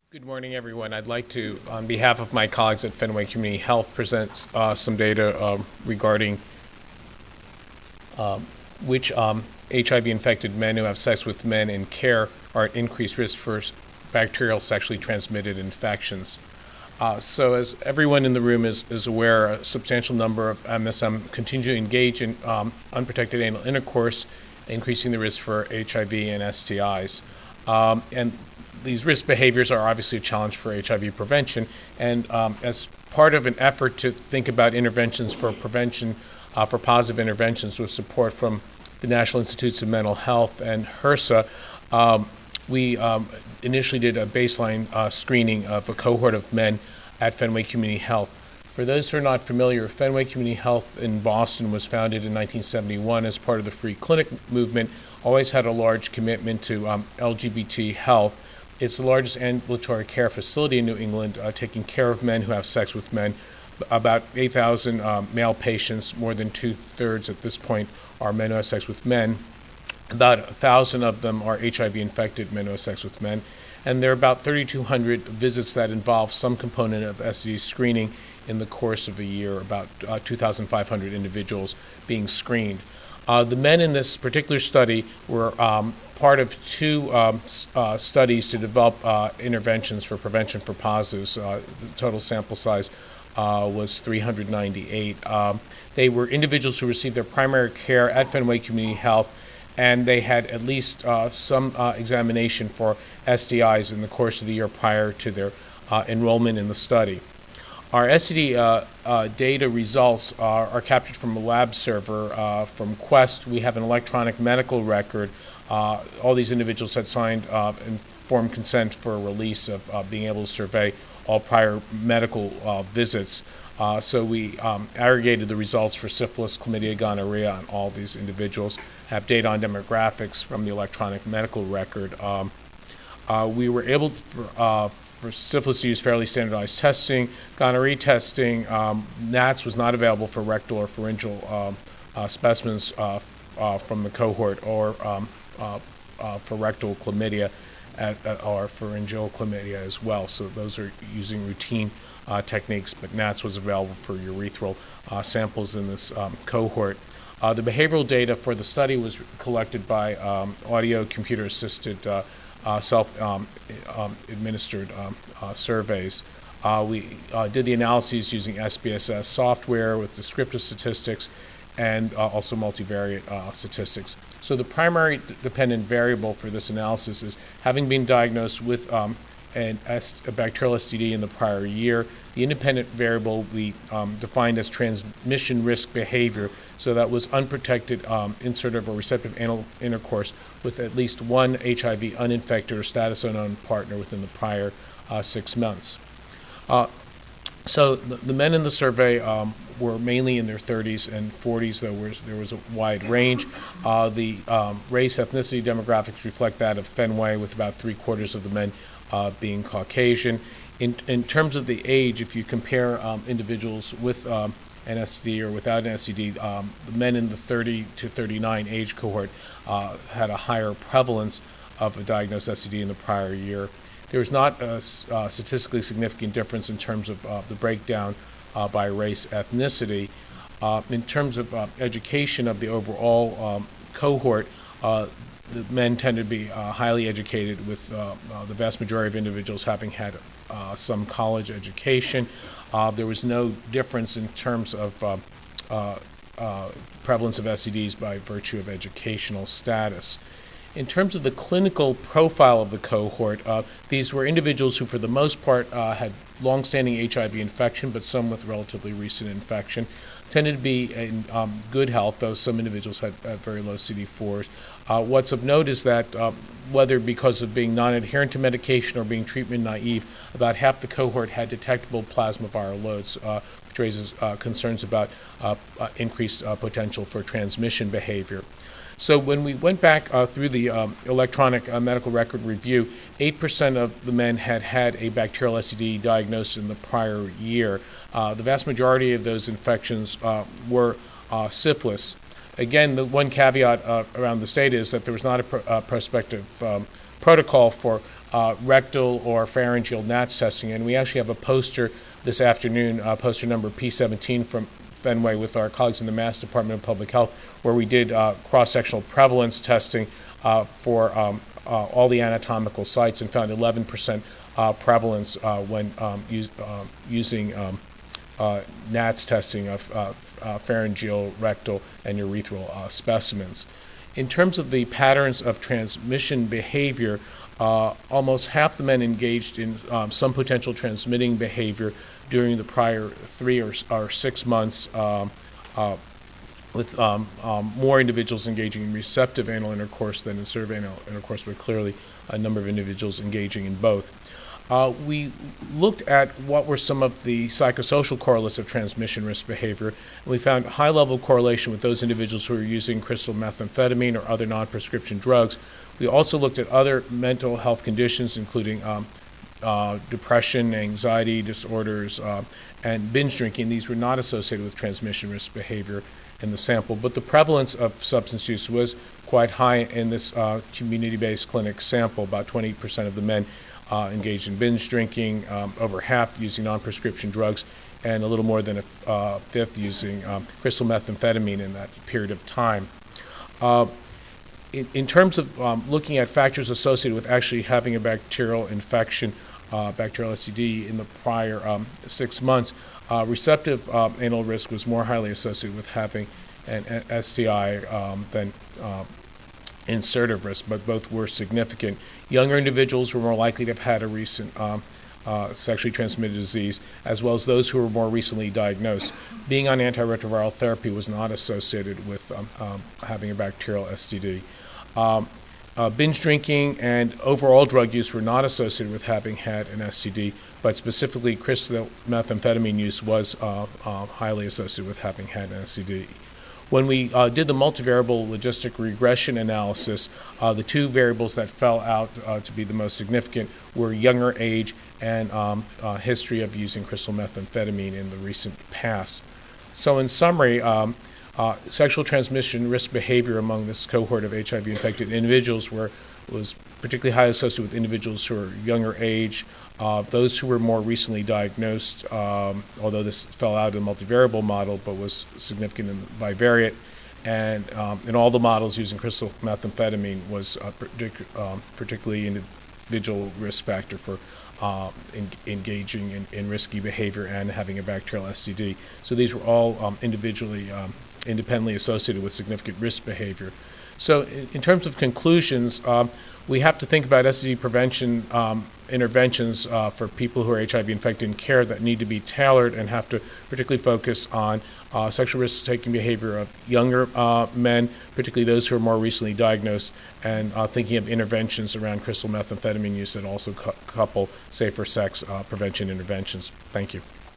Good morning, everyone. I'd like to, on behalf of my colleagues at Fenway Community Health, present some data regarding which HIV-infected men who have sex with men in care are at increased risk for bacterial sexually transmitted infections. So as everyone in the room is aware, a substantial number of MSM continue to engage in unprotected anal intercourse, increasing the risk for HIV and STIs. And these risk behaviors are obviously a challenge for HIV prevention, and as part of an effort to think about interventions for prevention, for positive interventions with support from the National Institutes of Mental Health and HRSA, we initially did a baseline screening of a cohort of men at Fenway Community Health. For those who are not familiar, Fenway Community Health in Boston was founded in 1971 as part of the free clinic movement, always had a large commitment to LGBT health. It's the largest ambulatory care facility in New England, taking care of men who have sex with men. About 8,000 male patients, more than two-thirds at this point, are men who have sex with men. About 1,000 of them are HIV-infected men who have sex with men. And there are about 3,200 visits that involve some component of STD screening in the course of a year, about 2,500 individuals being screened. The men in this particular study were part of two studies to develop interventions for prevention for positives. The total sample size was 398. They were individuals who received their primary care at Fenway Community Health, and they had at least some examination for STIs in the course of the year prior to their enrollment in the study. Our STD data results are captured from a lab server from Quest. We have an electronic medical record. All these individuals had signed informed consent for release of being able to survey all prior medical visits. So we aggregated the results for syphilis, chlamydia, gonorrhea on all these individuals, have data on demographics from the electronic medical record. We were able to, for syphilis to use fairly standardized testing. Gonorrhea testing, NATS was not available for rectal or pharyngeal specimens from the cohort, or for rectal chlamydia or pharyngeal chlamydia as well. So those are using routine techniques, but NATS was available for urethral samples in this cohort. The behavioral data for the study was collected by audio computer-assisted self-administered surveys. We did the analyses using SPSS software with descriptive statistics and also multivariate statistics. So the primary dependent variable for this analysis is having been diagnosed with a bacterial STD in the prior year. The independent variable we defined as transmission risk behavior, so that was unprotected insertive or receptive anal intercourse with at least one HIV uninfected or status unknown partner within the prior 6 months. So the men in the survey were mainly in their 30s and 40s, though there was a wide range. The race, ethnicity, demographics reflect that of Fenway, with about 3/4 of the men being Caucasian. In terms of the age, if you compare individuals with an STD or without an STD, the men in the 30 to 39 age cohort had a higher prevalence of a diagnosed STD in the prior year. There was not a statistically significant difference in terms of the breakdown by race, ethnicity. In terms of education of the overall cohort, the men tended to be highly educated, with the vast majority of individuals having had some college education. There was no difference in terms of prevalence of STDs by virtue of educational status. In terms of the clinical profile of the cohort, these were individuals who, for the most part, had long-standing HIV infection, but some with relatively recent infection. Tended to be in good health, though some individuals had very low CD4s. What's of note is that whether because of being non-adherent to medication or being treatment naive, about half the cohort had detectable plasma viral loads, which raises concerns about increased potential for transmission behavior. So when we went back through the electronic medical record review, 8% of the men had had a bacterial STD diagnosed in the prior year. The vast majority of those infections were syphilis. Again, the one caveat around the state is that there was not a prospective protocol for rectal or pharyngeal NATS testing. And we actually have a poster this afternoon, poster number P17 from Fenway with our colleagues in the Mass Department of Public Health, where we did cross-sectional prevalence testing for all the anatomical sites and found 11% prevalence when using NATS testing of pharyngeal, rectal, and urethral specimens. In terms of the patterns of transmission behavior, almost half the men engaged in some potential transmitting behavior during the prior 3 or 6 months, with more individuals engaging in receptive anal intercourse than in assertive anal intercourse, but clearly a number of individuals engaging in both. We looked at what were some of the psychosocial correlates of transmission risk behavior, and we found high level of correlation with those individuals who were using crystal methamphetamine or other non-prescription drugs. We also looked at other mental health conditions, including depression, anxiety disorders, and binge drinking. These were not associated with transmission risk behavior in the sample, but the prevalence of substance use was quite high in this community-based clinic sample. About 20% of the men engaged in binge drinking, over half using non-prescription drugs, and a little more than a fifth using crystal methamphetamine in that period of time. In terms of looking at factors associated with actually having a bacterial infection, bacterial STD in the prior 6 months, receptive anal risk was more highly associated with having an STI than insertive risk, but both were significant. Younger individuals were more likely to have had a recent sexually transmitted disease, as well as those who were more recently diagnosed. Being on antiretroviral therapy was not associated with having a bacterial STD. Binge drinking and overall drug use were not associated with having had an STD, but specifically crystal methamphetamine use was highly associated with having had an STD. When we did the multivariable logistic regression analysis, the two variables that fell out to be the most significant were younger age and history of using crystal methamphetamine in the recent past. So in summary, sexual transmission risk behavior among this cohort of HIV-infected individuals was particularly highly associated with individuals who are younger age, those who were more recently diagnosed, although this fell out in the multivariable model but was significant in the bivariate, and in all the models using crystal methamphetamine was particularly individual risk factor for engaging in risky behavior and having a bacterial STD. So these were all independently associated with significant risk behavior. So in terms of conclusions, we have to think about STD prevention interventions for people who are HIV infected in care that need to be tailored and have to particularly focus on sexual risk-taking behavior of younger men, particularly those who are more recently diagnosed, and thinking of interventions around crystal methamphetamine use that also couple safer sex prevention interventions. Thank you.